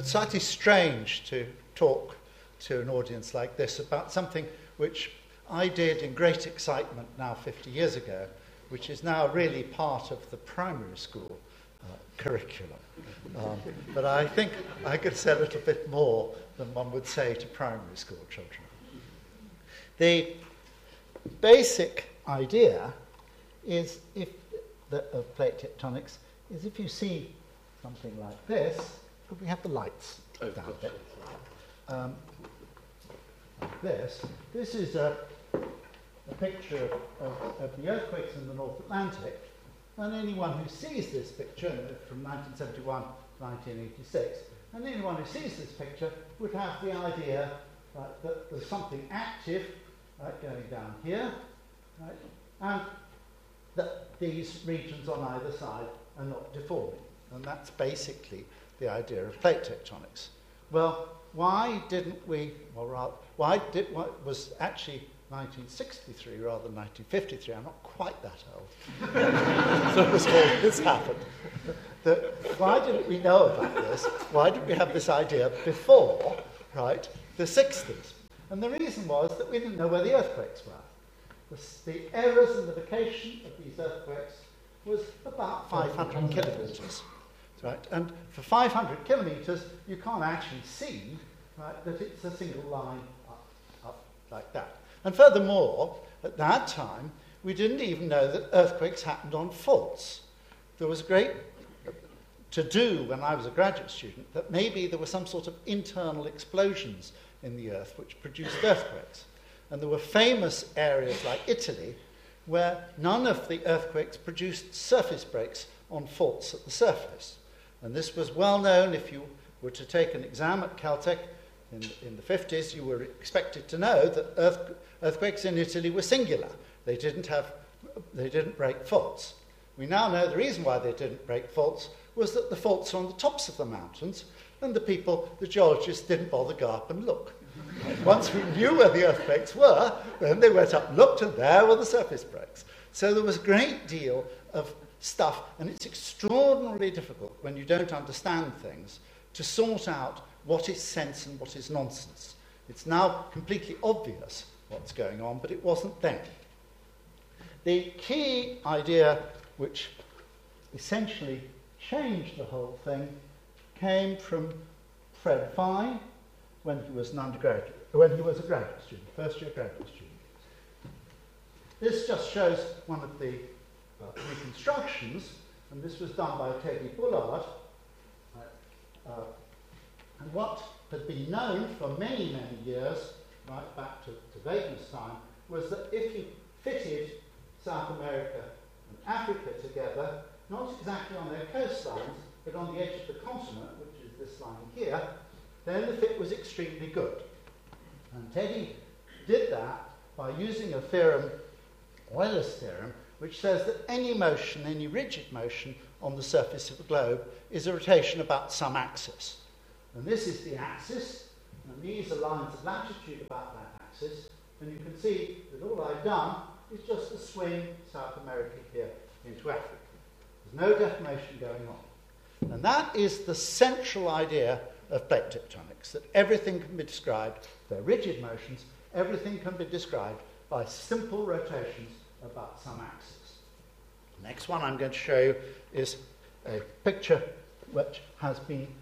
it's slightly strange to talk to an audience like this about something which I did in great excitement now 50 years ago, which is now really part of the primary school curriculum. But I think I could say a little bit more than one would say to primary school children. The basic idea is of plate tectonics is if you see something like this, could we have the lights down there? Like this. This is a picture of the earthquakes in the North Atlantic, and anyone who sees this picture from 1971 to 1986, and anyone who sees this picture would have the idea that there's something active going down here, and that these regions on either side are not deforming. And that's basically the idea of plate tectonics. Well, why was actually 1963 rather than 1953? I'm not quite that old. So before this happened. Why didn't we know about this? Why didn't we have this idea before, the 60s? And the reason was that we didn't know where the earthquakes were. The errors in the location of these earthquakes was about 500 kilometres. And for 500 kilometres, you can't actually see that it's a single line up like that. And furthermore, at that time, we didn't even know that earthquakes happened on faults. There was great to-do when I was a graduate student that maybe there were some sort of internal explosions in the earth which produced earthquakes. And there were famous areas like Italy where none of the earthquakes produced surface breaks on faults at the surface. And this was well known. If you were to take an exam at Caltech in the 50s, you were expected to know that earthquakes in Italy were singular. They didn't break faults. We now know the reason why they didn't break faults was that the faults are on the tops of the mountains, and the geologists, didn't bother go up and look. Once we knew where the earthquakes were, then they went up and looked, and there were the surface breaks. So there was a great deal of stuff, and it's extraordinarily difficult when you don't understand things to sort out what is sense and what is nonsense. It's now completely obvious what's going on, but it wasn't then. The key idea which essentially changed the whole thing came from Fred Fine when he was a graduate student, first-year graduate student. This just shows one of the reconstructions, and this was done by Teddy Bullard. And what had been known for many, many years, right back to Wegener's time, was that if you fitted South America and Africa together, not exactly on their coastlines, but on the edge of the continent, which is this line here, then the fit was extremely good. And Teddy did that by using a theorem, Euler's theorem, which says that any motion, any rigid motion on the surface of the globe is a rotation about some axis. And this is the axis, and these are lines of latitude about that axis, and you can see that all I've done is just to swing South America here into Africa. There's no deformation going on. And that is the central idea of plate tectonics, that everything can be described, they're rigid motions, everything can be described by simple rotations about some axis. The next one I'm going to show you is a picture which has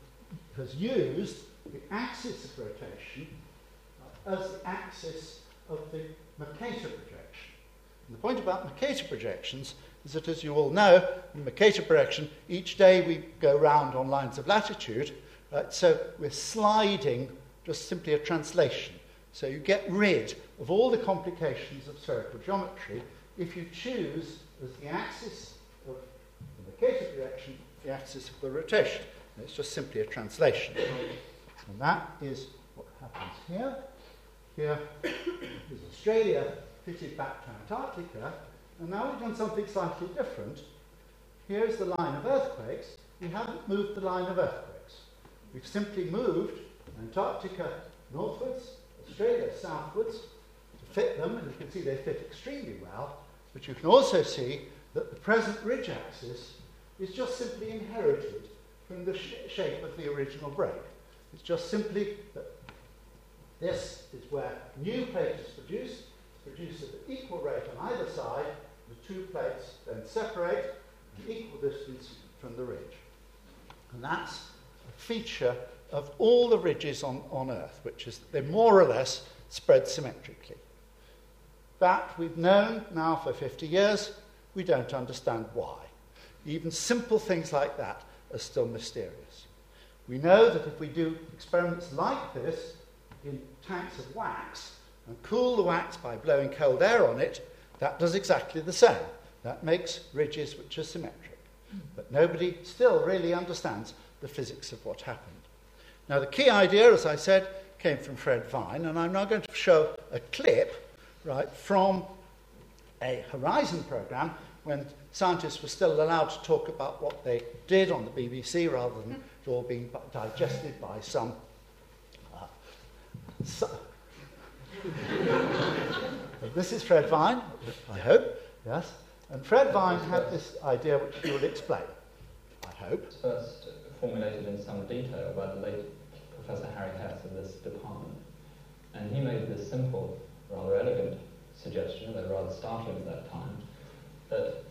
used the axis of rotation as the axis of the Mercator projection. And the point about Mercator projections is that, as you all know, in Mercator projection, each day we go round on lines of latitude, so we're sliding just simply a translation. So you get rid of all the complications of spherical geometry if you choose as the axis of the Mercator projection the axis of the rotation. And it's just simply a translation. And that is what happens here. Here is Australia fitted back to Antarctica. And now we've done something slightly different. Here is the line of earthquakes. We haven't moved the line of earthquakes. We've simply moved Antarctica northwards, Australia southwards, to fit them. And you can see they fit extremely well. But you can also see that the present ridge axis is just simply inherited from the shape of the original break. It's just simply that this is where new plate is produced. It's produced at an equal rate on either side. The two plates then separate an equal distance from the ridge. And that's a feature of all the ridges on Earth, which is that they more or less spread symmetrically. That we've known now for 50 years. We don't understand why. Even simple things like that are still mysterious. We know that if we do experiments like this in tanks of wax and cool the wax by blowing cold air on it, that does exactly the same. That makes ridges which are symmetric. But nobody still really understands the physics of what happened. Now, the key idea, as I said, came from Fred Vine, and I'm now going to show a clip, right, from a Horizon programme when scientists were still allowed to talk about what they did on the BBC rather than it all being digested by some... This is Fred Vine, I hope, yes. And Fred Vine had this idea which he will explain, I hope. First formulated in some detail by the late Professor Harry Hess of this department. And he made this simple, rather elegant suggestion, though rather startling at that time, that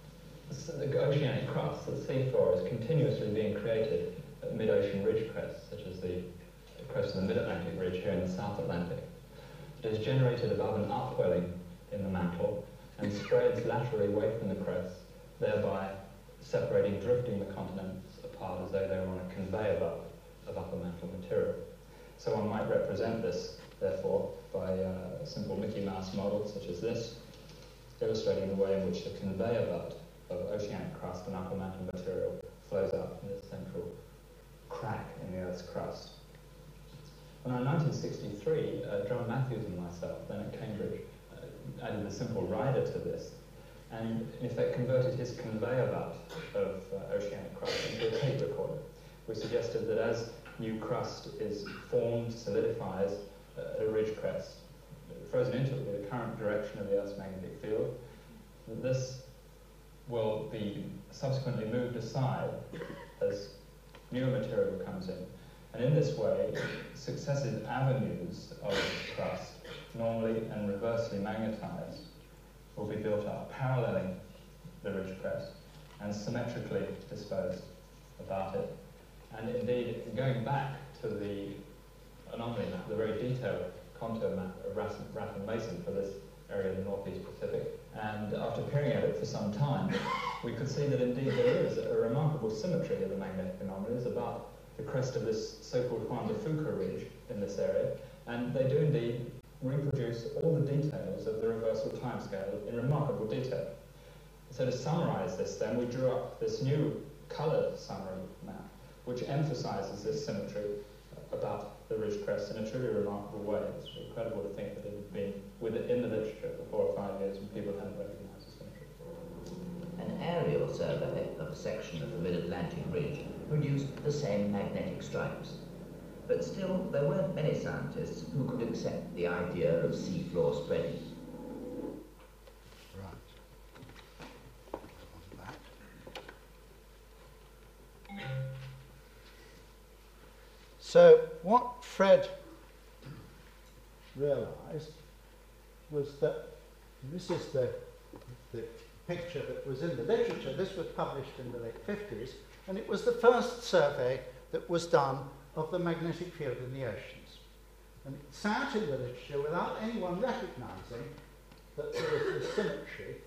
the oceanic crust, the seafloor, is continuously being created at mid-ocean ridge crests, such as the crest of the Mid-Atlantic Ridge here in the South Atlantic. It is generated above an upwelling in the mantle and spreads laterally away from the crest, thereby separating, drifting the continents apart as though they were on a conveyor belt of upper mantle material. So one might represent this, therefore, by a simple Mickey Mouse model such as this, illustrating the way in which the conveyor belt of oceanic crust and upper mantle material flows out from this central crack in the Earth's crust. Now, in 1963, John Matthews and myself, then at Cambridge, added a simple rider to this, and in effect converted his conveyor belt of oceanic crust into a tape recorder. We suggested that as new crust is formed, solidifies at a ridge crest, frozen into it with the current direction of the Earth's magnetic field, that this will be subsequently moved aside as newer material comes in. And in this way, successive avenues of crust, normally and reversely magnetized, will be built up, paralleling the ridge crest and symmetrically disposed about it. And indeed, going back to the anomaly map, the very detailed contour map of Ratham Mason for this area of the Northeast Pacific, and after peering at it for some time, we could see that indeed there is a remarkable symmetry of the magnetic anomalies about the crest of this so-called Juan de Fuca ridge in this area, and they do indeed reproduce all the details of the reversal timescale in remarkable detail. So to summarize this then, we drew up this new coloured summary map, which emphasizes this symmetry about the ridge crest in a truly remarkable way. It's incredible to think that it had been in the literature for 4 or 5 years and people hadn't recognised the symmetry. An aerial survey of a section of the Mid-Atlantic Ridge produced the same magnetic stripes. But still, there weren't many scientists who could accept the idea of seafloor spreading. So what Fred realised was that, and this is the picture that was in the literature, this was published in the late 50s, and it was the first survey that was done of the magnetic field in the oceans. And it sat in the literature without anyone recognising that there was this symmetry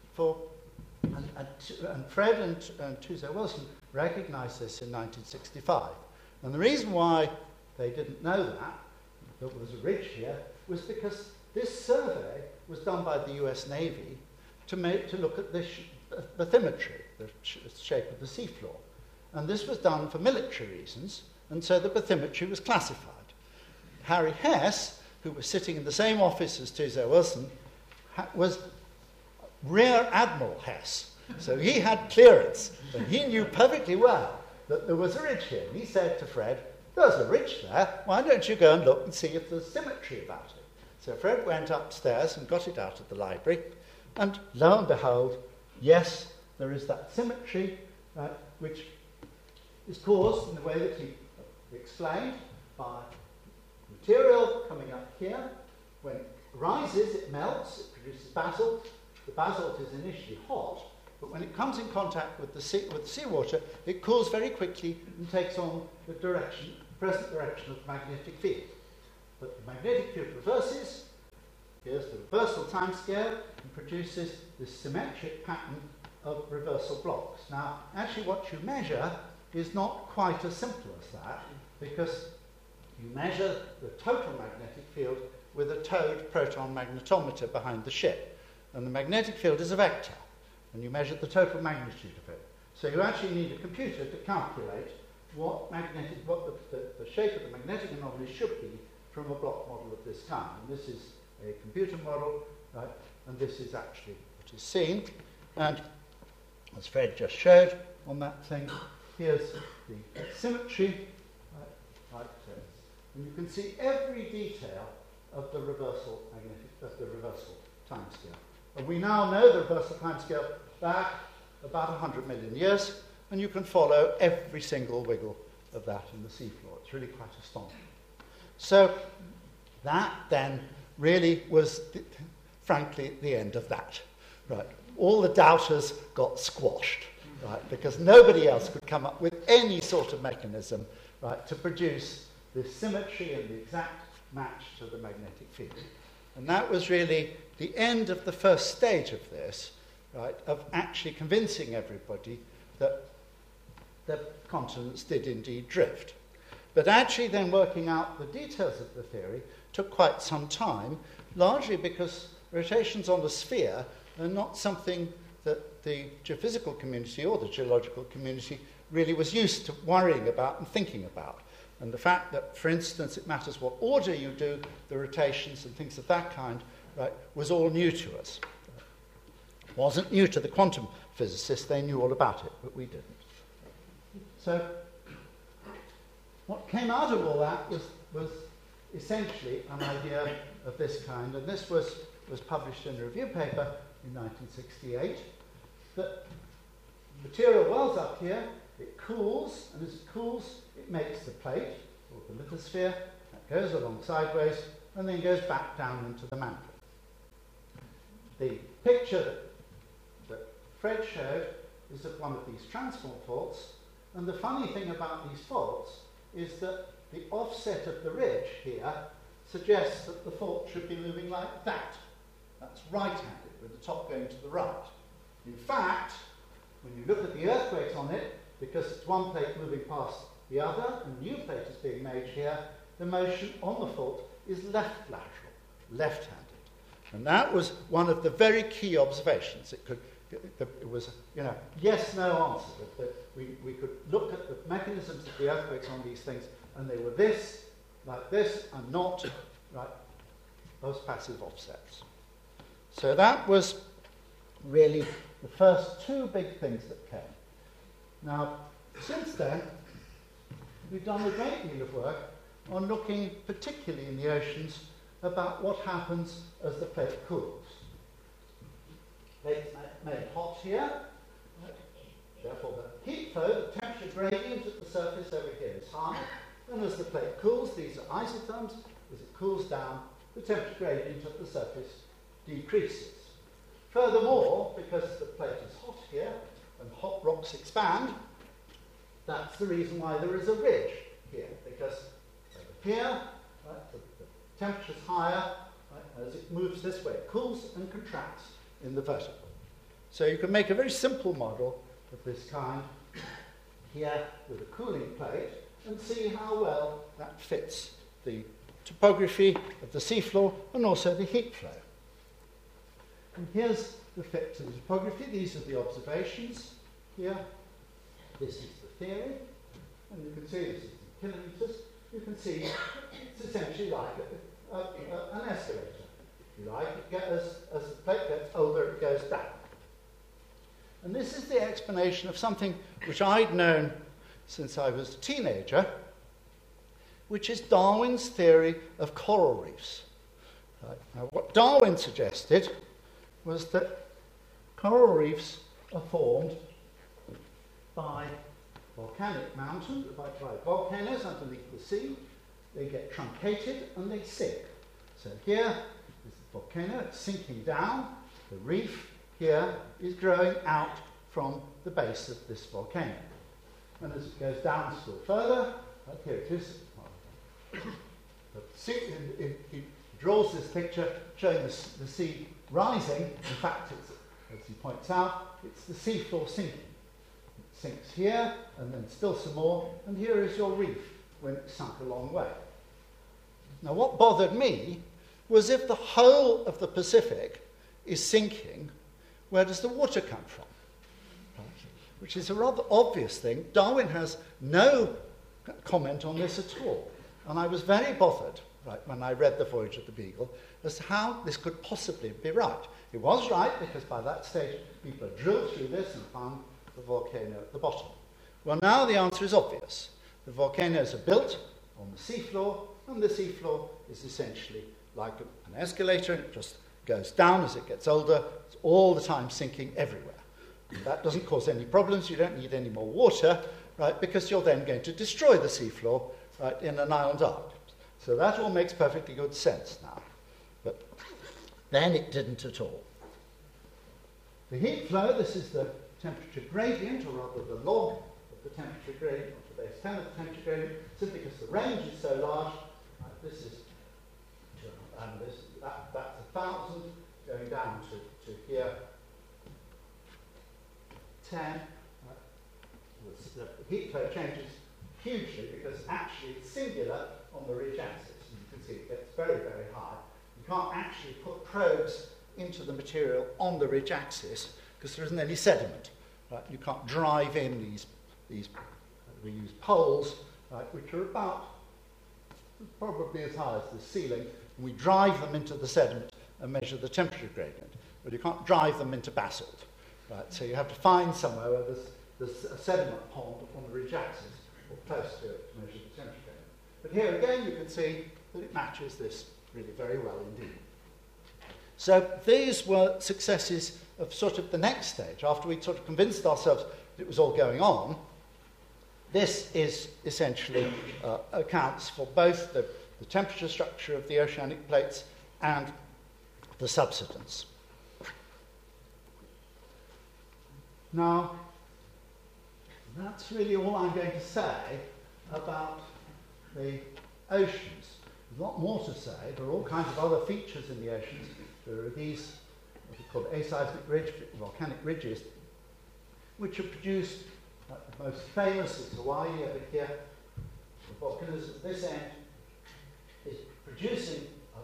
and Fred and Tuzo Wilson recognised this in 1965. And the reason why they didn't know that there was a ridge here was because this survey was done by the US Navy to look at this bathymetry, the shape of the seafloor. And this was done for military reasons, and so the bathymetry was classified. Harry Hess, who was sitting in the same office as Tuzo Wilson, was Rear Admiral Hess. So he had clearance, and he knew perfectly well that there was a ridge here. And he said to Fred, "There's a ridge there, why don't you go and look and see if there's symmetry about it?" So Fred went upstairs and got it out of the library, and lo and behold, yes, there is that symmetry, which is caused in the way that he explained by material coming up here. When it rises, it melts, it produces basalt. The basalt is initially hot, but when it comes in contact with the seawater, it cools very quickly and takes on the present direction of the magnetic field. But the magnetic field reverses. Here's the reversal timescale, and produces this symmetric pattern of reversal blocks. Now, actually what you measure is not quite as simple as that, because you measure the total magnetic field with a towed proton magnetometer behind the ship. And the magnetic field is a vector, and you measure the total magnitude of it. So you actually need a computer to calculate what the shape of the magnetic anomaly should be from a block model of this kind. And this is a computer model, right? And this is actually what is seen. And as Fred just showed on that thing, here's the symmetry, like this. And you can see every detail of the reversal timescale. And we now know the reversal timescale back about 100 million years, and you can follow every single wiggle of that in the seafloor. It's really quite astonishing. So that then really was, frankly, the end of that. Right? All the doubters got squashed, right? Because nobody else could come up with any sort of mechanism, right, to produce this symmetry and the exact match to the magnetic field. And that was really the end of the first stage of this, right, of actually convincing everybody that the continents did indeed drift. But actually then working out the details of the theory took quite some time, largely because rotations on a sphere are not something that the geophysical community or the geological community really was used to worrying about and thinking about. And the fact that, for instance, it matters what order you do the rotations and things of that kind, right, was all new to us. It wasn't new to the quantum physicists. They knew all about it, but we didn't. So what came out of all that was essentially an idea of this kind, and this was published in a review paper in 1968, that material wells up here, it cools, and as it cools, it makes the plate, or the lithosphere, that goes along sideways, and then goes back down into the mantle. The picture that Fred showed is of one of these transform faults, and the funny thing about these faults is that the offset of the ridge here suggests that the fault should be moving like that. That's right-handed, with the top going to the right. In fact, when you look at the earthquakes on it, because it's one plate moving past the other, and a new plate is being made here, the motion on the fault is left lateral, left-handed. And that was one of the very key observations. It was, yes-no answer. That we could look at the mechanisms of the earthquakes on these things, and they were this, like this, and not, right, those passive offsets. So that was really the first two big things that came. Now, since then, we've done a great deal of work on looking, particularly in the oceans, about what happens as the plate cools. Plate's made hot here, therefore the heat flow, the temperature gradient at the surface over here is high, and as the plate cools, these are isotherms, as it cools down, the temperature gradient at the surface decreases. Furthermore, because the plate is hot here, and hot rocks expand, that's the reason why there is a ridge here, because over here, right, the temperature is higher, right, as it moves this way. It cools and contracts in the vertical. So you can make a very simple model of this kind here with a cooling plate and see how well that fits the topography of the seafloor and also the heat flow. And here's the fit to the topography. These are the observations here. This is the theory. And you can see this is in kilometres. You can see it's essentially like an escalator. If you like, as the plate gets older, it goes down. And this is the explanation of something which I'd known since I was a teenager, which is Darwin's theory of coral reefs. Right. Now, what Darwin suggested was that coral reefs are formed by volcanic mountains, by volcanoes underneath the sea, they get truncated and they sink. So here is the volcano, it's sinking down. The reef here is growing out from the base of this volcano. And as it goes down still further, here it is. It draws this picture showing the sea rising. In fact, it's, as he points out, it's the seafloor sinking. It sinks here, and then still some more, and here is your reef when it's sunk a long way. Now, what bothered me was if the whole of the Pacific is sinking, where does the water come from? Which is a rather obvious thing. Darwin has no comment on this at all. And I was very bothered, when I read The Voyage of the Beagle, as to how this could possibly be right. It was right, because by that stage, people had drilled through this and found the volcano at the bottom. Well, now the answer is obvious. The volcanoes are built on the seafloor, and the seafloor is essentially like an escalator. It just goes down as it gets older. It's all the time sinking everywhere. And that doesn't cause any problems. You don't need any more water, because you're then going to destroy the seafloor, in an island arc. So that all makes perfectly good sense now. But then it didn't at all. The heat flow, this is the temperature gradient, or rather the log of the temperature gradient, or the base 10 of the temperature gradient, simply because the range is so large. This is, and that's 1,000 going down to here, 10. The heat flow changes hugely because actually it's singular on the ridge axis. And you can see it gets very, very high. You can't actually put probes into the material on the ridge axis because there isn't any sediment. You can't drive in these we use poles, which are about probably as high as the ceiling, and we drive them into the sediment and measure the temperature gradient. But you can't drive them into basalt. So you have to find somewhere where there's a sediment pond on the ridge axis, or close to it, to measure the temperature gradient. But here again, you can see that it matches this really very well indeed. So these were successes of sort of the next stage. After we'd sort of convinced ourselves that it was all going on, this is essentially accounts for both the temperature structure of the oceanic plates and the subsidence. Now, that's really all I'm going to say about the oceans. There's a lot more to say. There are all kinds of other features in the oceans. There are these, what are called aseismic volcanic ridges, which are produced, the most famous is Hawaii over here. The volcanoes at this end is producing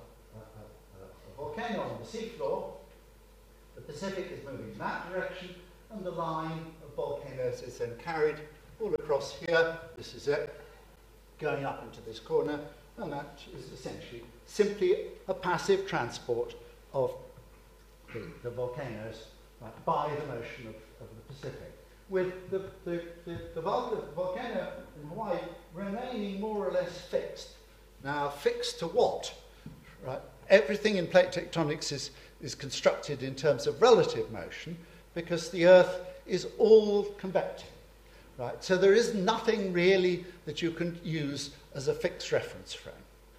a volcano on the seafloor. The Pacific is moving in that direction, and the line of volcanoes is then carried all across here. This is it, going up into this corner, and that is essentially simply a passive transport of the volcanoes by the motion of the Pacific, with the volcano in Hawaii remaining more or less fixed. Now, fixed to what? Everything in plate tectonics is constructed in terms of relative motion, because the Earth is all convecting, So there is nothing really that you can use as a fixed reference frame.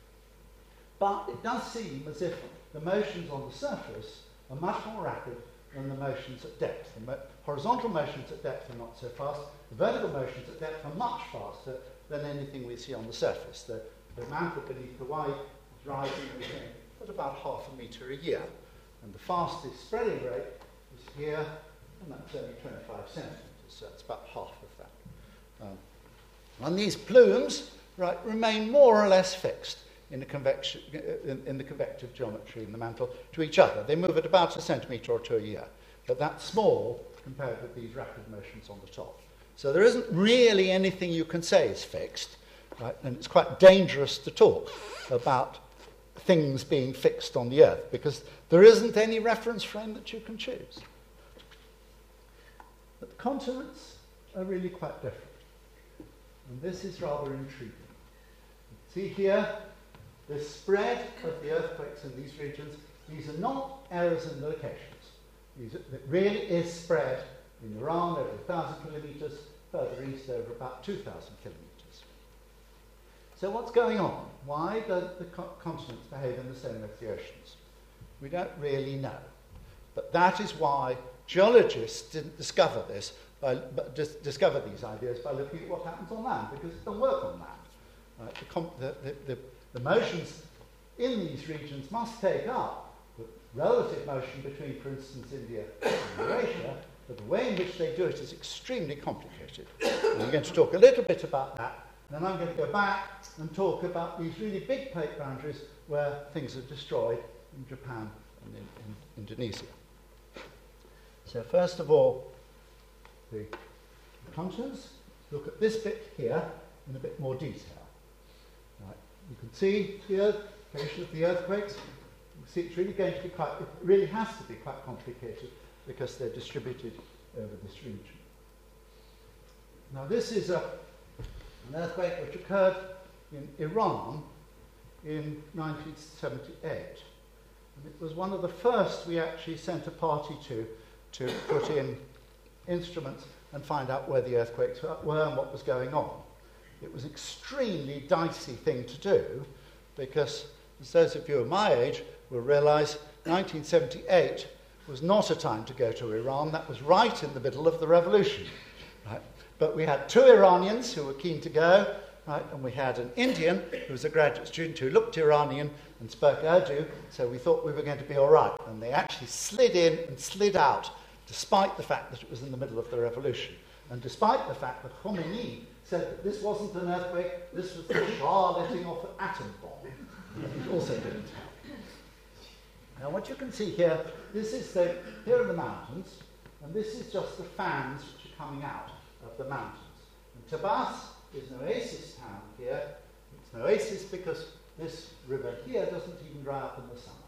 But it does seem as if the motions on the surface are much more rapid than the motions at depth. The horizontal motions at depth are not so fast. The vertical motions at depth are much faster than anything we see on the surface. The mantle beneath Hawaii is rising at about 0.5 metre a year. And the fastest spreading rate is here, and that's only 25 centimetres, so that's about half of that. And these plumes remain more or less fixed in the convective geometry in the mantle to each other. They move at about 1 centimetre or 2 a year, but that's small compared with these rapid motions on the top. So there isn't really anything you can say is fixed, and it's quite dangerous to talk about things being fixed on the Earth, because there isn't any reference frame that you can choose. But the continents are really quite different. And this is rather intriguing. See here, the spread of the earthquakes in these regions, these are not errors in locations. It really is spread in Iran over 1,000 kilometres, further east over about 2,000 kilometres. So what's going on? Why do the continents behave in the same as the oceans? We don't really know. But that is why geologists didn't discover this, discover these ideas by looking at what happens on land, because it doesn't work on land. Right? The motions in these regions must take up the relative motion between, for instance, India and Eurasia, but the way in which they do it is extremely complicated. And I'm going to talk a little bit about that. Then I'm going to go back and talk about these really big plate boundaries where things are destroyed in Japan and in Indonesia. So first of all, the continents. Look at this bit here in a bit more detail. Right. You can see here the location of the earthquakes. You can see it's really going to be it really has to be quite complicated because they're distributed over this region. Now this is an earthquake which occurred in Iran in 1978. And it was one of the first we actually sent a party to put in instruments and find out where the earthquakes were and what was going on. It was an extremely dicey thing to do because, as those of you of my age will realise, 1978 was not a time to go to Iran. That was right in the middle of the revolution. Right? But we had two Iranians who were keen to go, right? And we had an Indian who was a graduate student who looked Iranian and spoke Urdu, so we thought we were going to be all right. And they actually slid in and slid out, despite the fact that it was in the middle of the revolution, and despite the fact that Khomeini said that this wasn't an earthquake, this was the Shah letting off an atom bomb. It also didn't help. Now what you can see here, here are the mountains, and this is just the fans which are coming out of the mountains. And Tabas is an oasis town here. It's an oasis because this river here doesn't even dry up in the summer.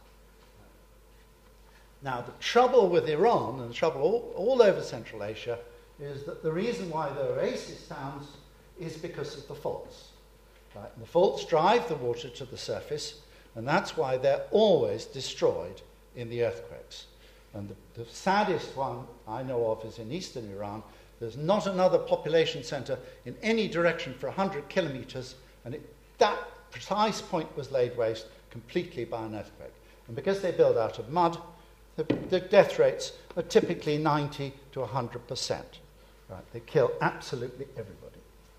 Now, the trouble with Iran, and the trouble all over Central Asia, is that the reason why there are oasis towns is because of the faults. Right? And the faults drive the water to the surface, and that's why they're always destroyed in the earthquakes. And the saddest one I know of is in eastern Iran. There's not another population centre in any direction for 100 kilometres, and that precise point was laid waste completely by an earthquake. And because they build out of mud, the death rates are typically 90 to 100%. Right? They kill absolutely everybody.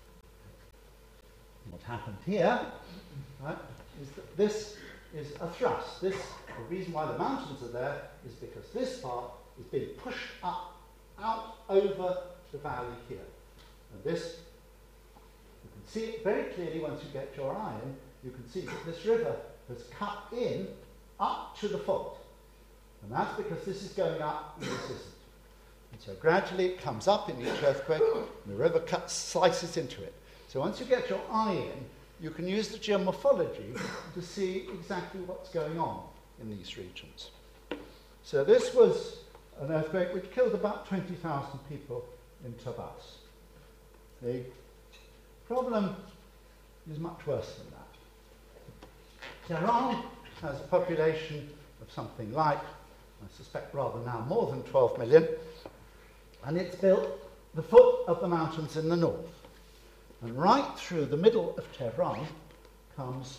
What happened here, right, is that this is a thrust. The reason why the mountains are there is because this part is being pushed up, out over the valley here. And this, you can see it very clearly once you get your eye in. You can see that this river has cut in up to the fault. And that's because this is going up and this isn't. And so gradually it comes up in each earthquake and the river slices into it. So once you get your eye in, you can use the geomorphology to see exactly what's going on in these regions. So this was an earthquake which killed about 20,000 people in Tabas. The problem is much worse than that. Tehran has a population of something like, I suspect rather now more than 12 million, and it's built the foot of the mountains in the north. And right through the middle of Tehran comes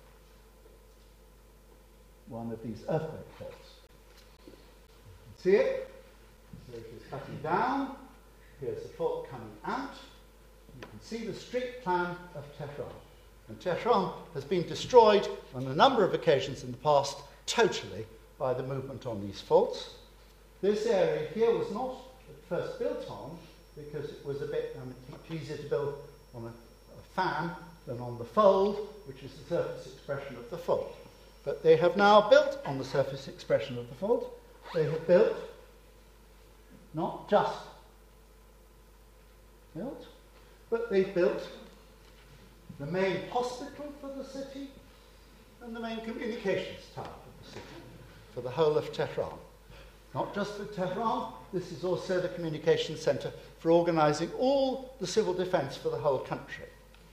one of these earthquake faults. You can see it. So it is cutting down. Here's the fault coming out. You can see the street plan of Tehran. And Tehran has been destroyed on a number of occasions in the past totally by the movement on these faults. This area here was not at first built on because it was a bit much easier to build on a fan than on the fold, which is the surface expression of the fault. But they have now built on the surface expression of the fault. They have built, not just built, but they've built the main hospital for the city and the main communications tower for the city, for the whole of Tehran. Not just for Tehran, this is also the communications centre for organising all the civil defence for the whole country.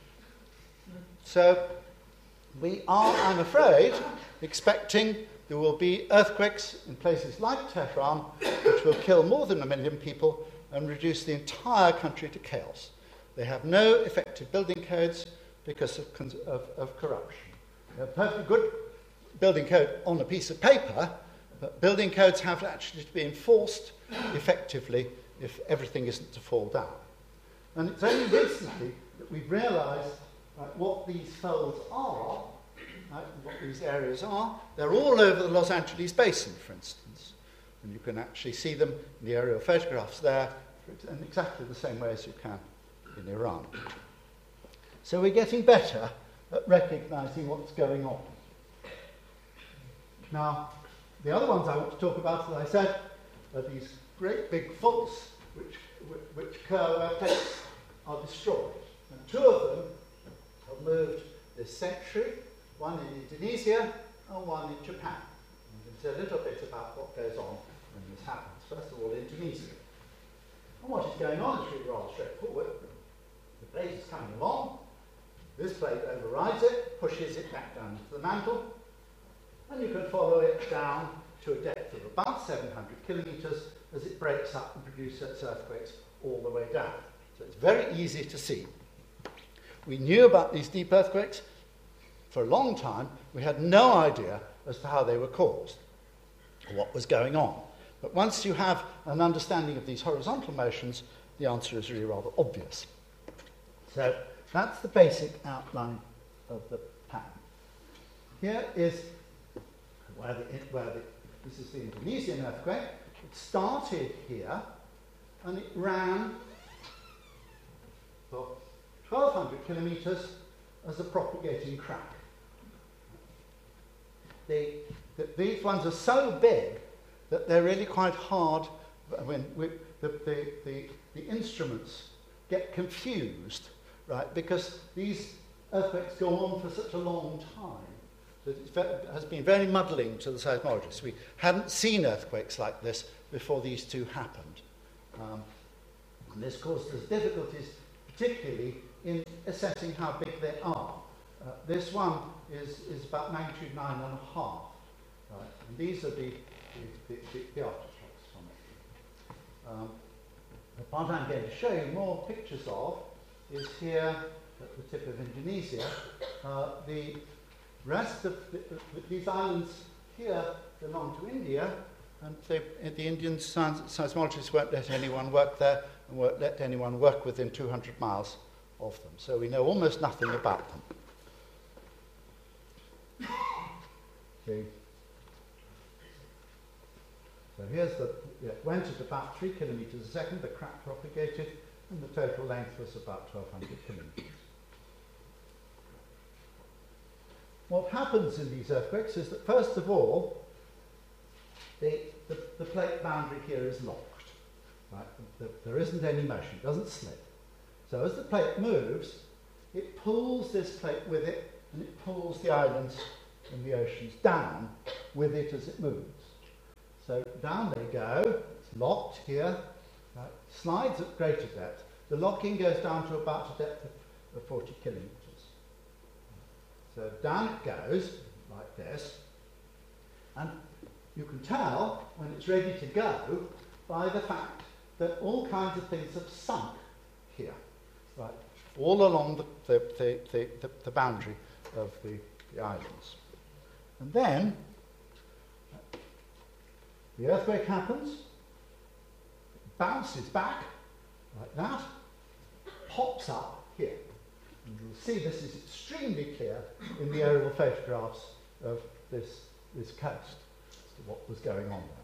So we are, I'm afraid, expecting there will be earthquakes in places like Tehran which will kill more than 1 million people and reduce the entire country to chaos. They have no effective building codes because of corruption. A perfectly good building code on a piece of paper, but building codes have actually to be enforced effectively if everything isn't to fall down. And it's only recently that we've realised what these folds are, what these areas are. They're all over the Los Angeles Basin, for instance, and you can actually see them in the aerial photographs there in exactly the same way as you can in Iran. So we're getting better at recognising what's going on. Now, the other ones I want to talk about, as I said, are these great big faults which occur where plates are destroyed. And two of them have moved this century, one in Indonesia and one in Japan. I'm going to say a little bit about what goes on when this happens. First of all, Indonesia. And what is going on is really rather straightforward. The plate is coming along, this plate overrides it, pushes it back down into the mantle, and you can follow it down to a depth of about 700 kilometres as it breaks up and produces earthquakes all the way down. So it's very easy to see. We knew about these deep earthquakes for a long time. We had no idea as to how they were caused or what was going on. But once you have an understanding of these horizontal motions, the answer is really rather obvious. So that's the basic outline of the pattern. Here is this is the Indonesian earthquake. It started here and it ran for 1,200 kilometres as a propagating crack. These ones are so big that they're really quite hard when the instruments get confused, right? Because these earthquakes go on for such a long time that it has been very muddling to the seismologists. We hadn't seen earthquakes like this before these two happened. And this caused us difficulties, particularly in assessing how big they are. This one is about magnitude 9.5. Right? And these are the aftershocks from it. The part I'm going to show you more pictures of is here at the tip of Indonesia. The rest of these islands here belong to India, and the Indian seismologists won't let anyone work there and won't let anyone work within 200 miles of them. So we know almost nothing about them. See? So here's it went at about 3 kilometres a second, the crack propagated, and the total length was about 1,200 kilometres. What happens in these earthquakes is that, first of all, the plate boundary here is locked. Right? There isn't any motion, it doesn't slip. So as the plate moves, it pulls this plate with it, and it pulls the islands and the oceans down with it as it moves. So down they go, it's locked here, right? Slides at greater depth. The locking goes down to about a depth of 40 kilometres. So down it goes, like this, and you can tell when it's ready to go by the fact that all kinds of things have sunk here, right, all along the boundary of the islands. And then the earthquake happens, it bounces back like that, pops up here. And you'll see this is extremely clear in the aerial photographs of this coast as to what was going on there.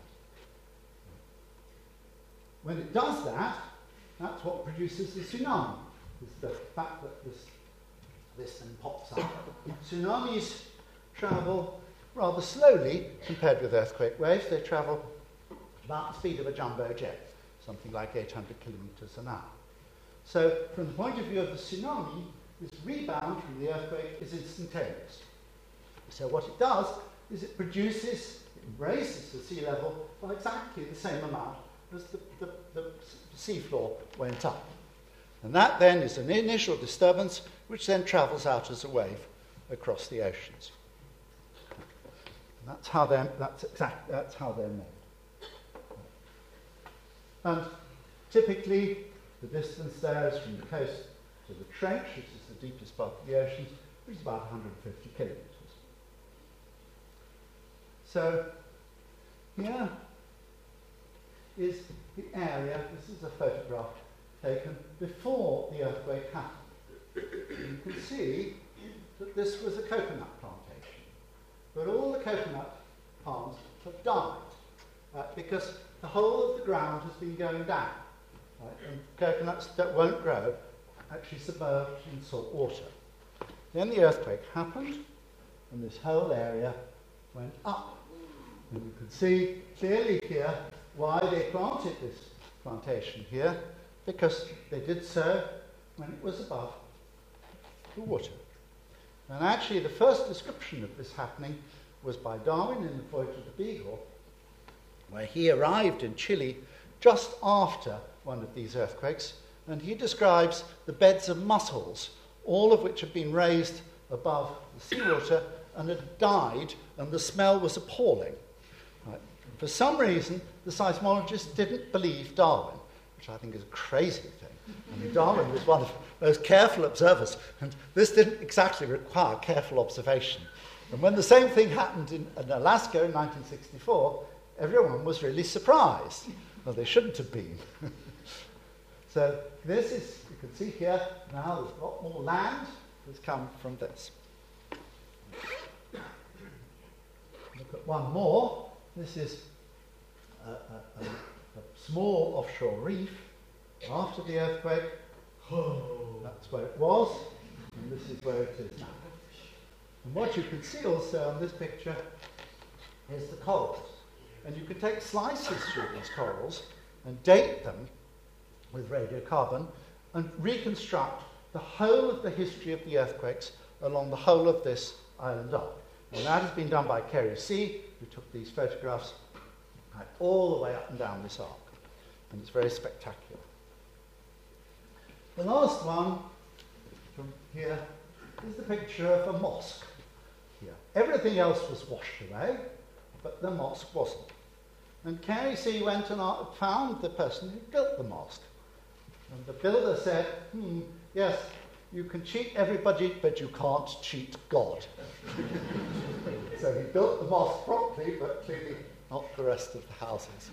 When it does that, that's what produces the tsunami. It's the fact that this thing pops up. Tsunamis travel rather slowly compared with earthquake waves. They travel about the speed of a jumbo jet, something like 800 kilometres an hour. So from the point of view of the tsunami, this rebound from the earthquake is instantaneous. So what it does is it raises the sea level by exactly the same amount as the seafloor went up. And that then is an initial disturbance which then travels out as a wave across the oceans. And that's how they're made. And typically the distance there is from the coast to the trench, which is the deepest part of the ocean, which is about 150 kilometres. So here is the area. This is a photograph taken before the earthquake happened. You can see that this was a coconut plantation, but all the coconut palms have died because the whole of the ground has been going down, right? And coconuts that won't grow actually submerged in salt water. Then the earthquake happened, and this whole area went up. And you can see clearly here why they planted this plantation here, because they did so when it was above the water. And actually the first description of this happening was by Darwin in the Voyage of the Beagle, where he arrived in Chile just after one of these earthquakes, and he describes the beds of mussels, all of which had been raised above the seawater and had died, and the smell was appalling. Right. For some reason, the seismologists didn't believe Darwin, which I think is a crazy thing. I mean, Darwin was one of the most careful observers, and this didn't exactly require careful observation. And when the same thing happened in Alaska in 1964, everyone was really surprised. Well, they shouldn't have been. So this is, you can see here, now there's a lot more land that's come from this. Look at one more. This is a small offshore reef after the earthquake. That's where it was, and this is where it is now. And what you can see also on this picture is the corals. And you can take slices through these corals and date them with radiocarbon and reconstruct the whole of the history of the earthquakes along the whole of this island arc. And that has been done by Kerry C, who took these photographs all the way up and down this arc. And it's very spectacular. The last one from here is the picture of a mosque here. Everything else was washed away, but the mosque wasn't. And Kerry C went and found the person who built the mosque. And the builder said, yes, you can cheat everybody, but you can't cheat God. So he built the mosque properly, but clearly not the rest of the houses.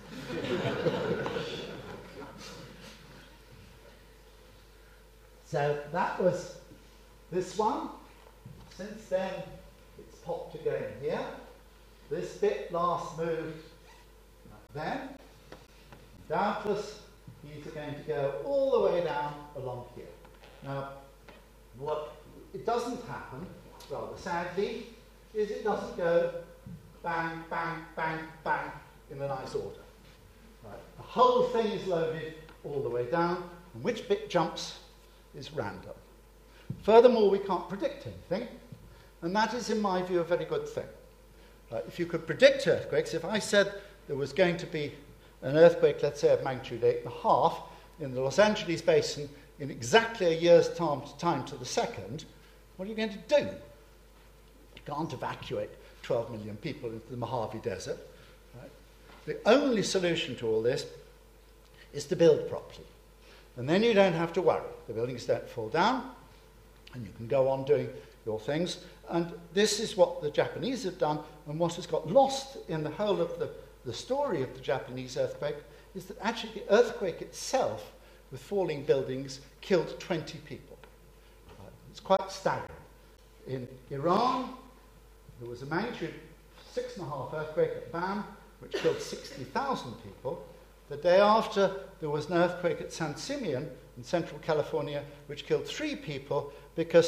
So that was this one. Since then, it's popped again here. This bit last moved then. Doubtless, these are going to go all the way down along here. Now, what it doesn't happen, rather sadly, is it doesn't go bang, bang, bang, bang in a nice order. Right. The whole thing is loaded all the way down, and which bit jumps is random. Furthermore, we can't predict anything, and that is, in my view, a very good thing. Right. If you could predict earthquakes, if I said there was going to be an earthquake, let's say of magnitude 8.5, in the Los Angeles basin in exactly a year's time to the second, what are you going to do? You can't evacuate 12 million people into the Mojave Desert. Right? The only solution to all this is to build properly. And then you don't have to worry. The buildings don't fall down, and you can go on doing your things. And this is what the Japanese have done, and what has got lost in the whole of the story of the Japanese earthquake is that actually the earthquake itself, with falling buildings, killed 20 people. Right? It's quite staggering. In Iran, there was a magnitude 6.5 earthquake at Bam, which killed 60,000 people. The day after, there was an earthquake at San Simeon in central California, which killed 3 people because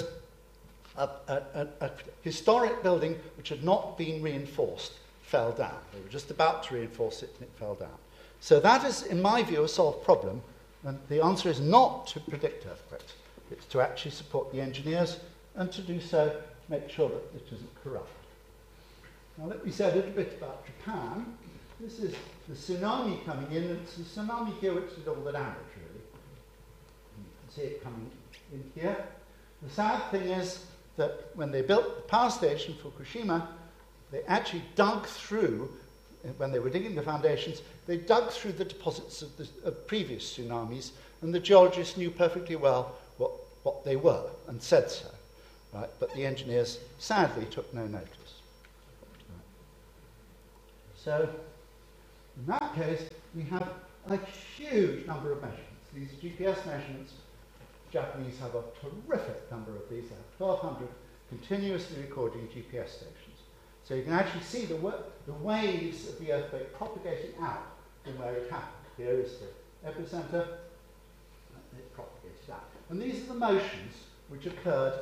a historic building which had not been reinforced fell down. They were just about to reinforce it, and it fell down. So that is, in my view, a solved problem. And the answer is not to predict earthquakes. It's to actually support the engineers, and to do so, make sure that it isn't corrupt. Now let me say a little bit about Japan. This is the tsunami coming in. It's the tsunami here which did all the damage, really. You can see it coming in here. The sad thing is that when they built the power station, Fukushima, they actually dug through, when they were digging the foundations, they dug through the deposits of previous tsunamis, and the geologists knew perfectly well what what they were and said so. Right? But the engineers sadly took no notice. Right? So, in that case, we have a huge number of measurements. These are GPS measurements. The Japanese have a terrific number of these. They have 1,200 continuously recording GPS stations. So you can actually see the waves of the earthquake propagating out from where it happened. Here is the epicenter. It propagated out. And these are the motions which occurred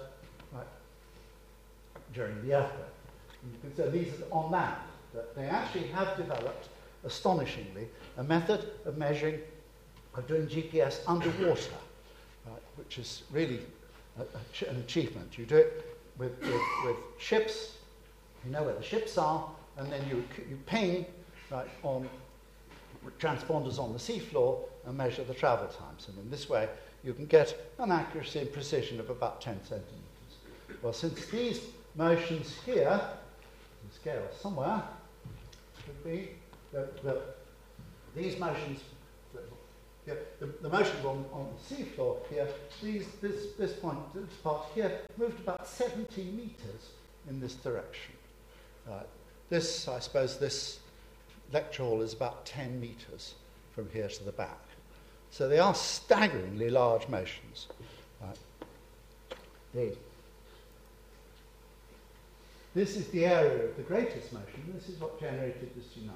during the earthquake. So these are on land. But they actually have developed, astonishingly, a method of measuring, of doing GPS underwater, which is really an achievement. You do it with ships, you know where the ships are, and then you ping on transponders on the seafloor and measure the travel times. And in this way, you can get an accuracy and precision of about 10 centimetres. Well, since these motions here, the scale somewhere, could be these motions, the motions on the seafloor here, this part here, moved about 70 metres in this direction. This, I suppose, this lecture hall is about 10 metres from here to the back. So they are staggeringly large motions. This is the area of the greatest motion. This is what generated the tsunami.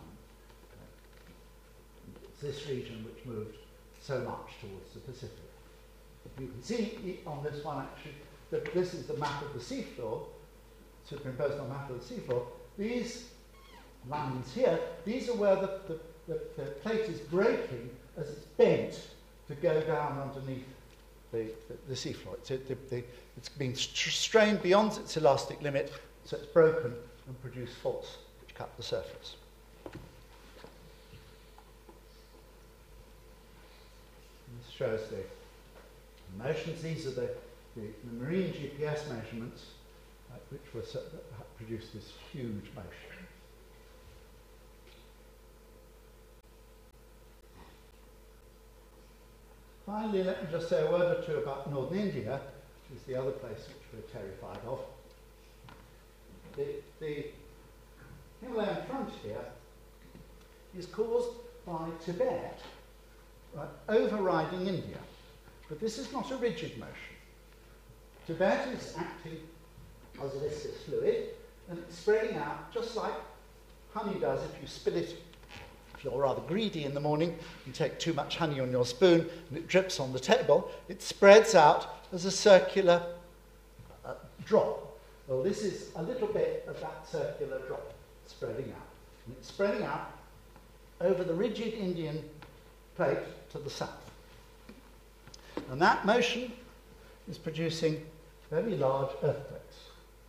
It's this region which moved so much towards the Pacific. You can see on this one, actually, that this is the map of the seafloor, superimposed on the map of the seafloor. These lines here, these are where the plate is breaking as it's bent to go down underneath the seafloor. It's been strained beyond its elastic limit, so it's broken and produced faults which cut the surface. This shows the motions. These are the marine GPS measurements, which produced this huge motion. Finally, let me just say a word or two about northern India, which is the other place which we're terrified of. The Himalayan frontier is caused by Tibet overriding India. But this is not a rigid motion. Tibet is acting as a viscous fluid, and it's spreading out just like honey does if you spill it. If you're rather greedy in the morning, you take too much honey on your spoon and it drips on the table, it spreads out as a circular drop. Well, this is a little bit of that circular drop spreading out. And it's spreading out over the rigid Indian plate to the south. And that motion is producing very large earthquakes.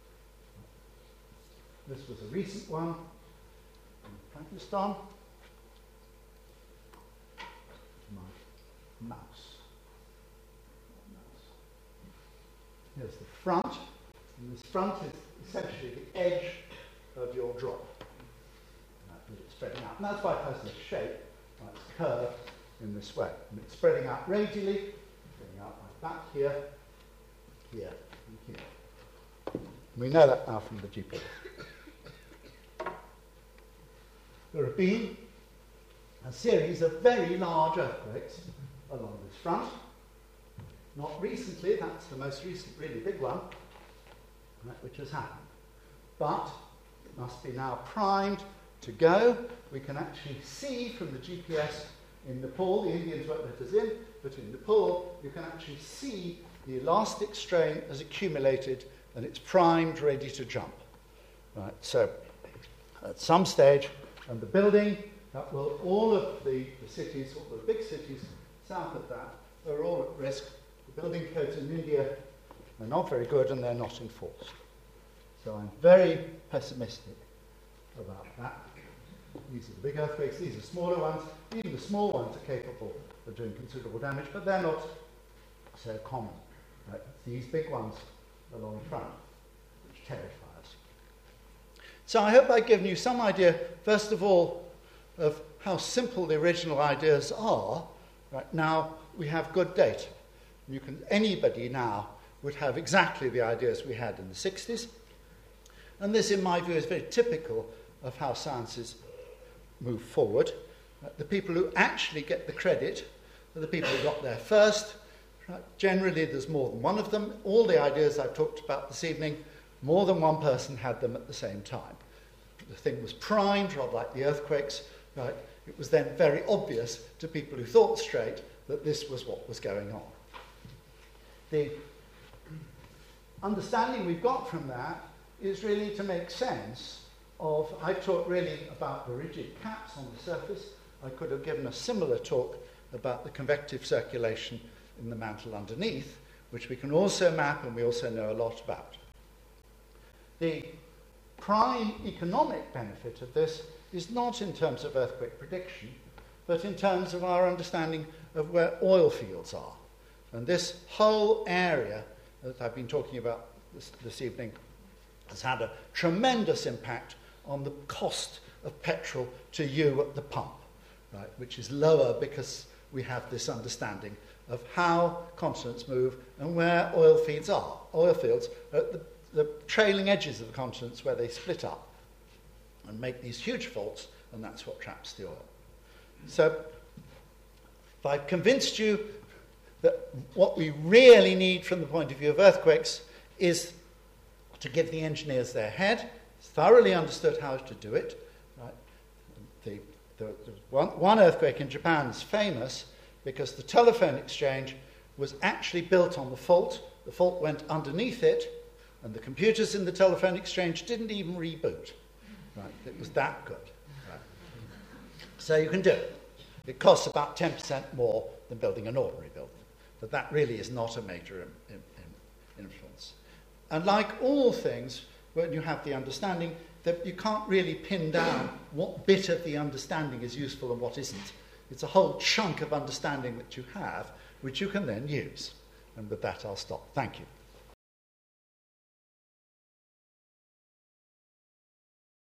This was a recent one in Pakistan. My mouse. Here's the front. And this front is essentially the edge of your drop. It's spreading out. And that's why it has this shape. It's curved in this way. And it's spreading out radially, spreading out like that here, here, and here. We know that now from the GPS. There have been a series of very large earthquakes along this front. Not recently, that's the most recent really big one, which has happened. But it must be now primed to go. We can actually see from the GPS in Nepal, the Indians won't let us in, but in Nepal you can actually see the elastic strain has accumulated and it's primed, ready to jump. Right, so at some stage, and the building, that will, all of the cities, all the big cities south of that, are all at risk. The building codes in India are not very good and they're not enforced. So I'm very pessimistic about that. These are the big earthquakes, these are smaller ones. Even the small ones are capable of doing considerable damage, but they're not so common. Right? These big ones along the front, which terrify us. So I hope I've given you some idea, first of all, of how simple the original ideas are. Right now we have good data. Anybody now would have exactly the ideas we had in the 60s. And this, in my view, is very typical of how sciences move forward. The people who actually get the credit are the people who got there first. Right? Generally, there's more than one of them. All the ideas I've talked about this evening, more than one person had them at the same time. The thing was primed, rather like the earthquakes. Right? It was then very obvious to people who thought straight that this was what was going on. The understanding we've got from that is really to make sense of, I talked really about the rigid caps on the surface. I could have given a similar talk about the convective circulation in the mantle underneath, which we can also map and we also know a lot about. The prime economic benefit of this is not in terms of earthquake prediction, but in terms of our understanding of where oil fields are. And this whole area that I've been talking about this evening has had a tremendous impact on the cost of petrol to you at the pump, right, which is lower because we have this understanding of how continents move and where oil fields are. Oil fields are at the trailing edges of the continents where they split up and make these huge faults, and that's what traps the oil. So, if I've convinced you that what we really need from the point of view of earthquakes is to give the engineers their head, thoroughly understood how to do it. Right? The one earthquake in Japan is famous because the telephone exchange was actually built on the fault. The fault went underneath it, and the computers in the telephone exchange didn't even reboot. Right? It was that good. Right? So you can do it. It costs about 10% more than building an ordinary building. But that really is not a major influence. And like all things, when you have the understanding, that you can't really pin down what bit of the understanding is useful and what isn't. It's a whole chunk of understanding that you have, which you can then use. And with that, I'll stop. Thank you.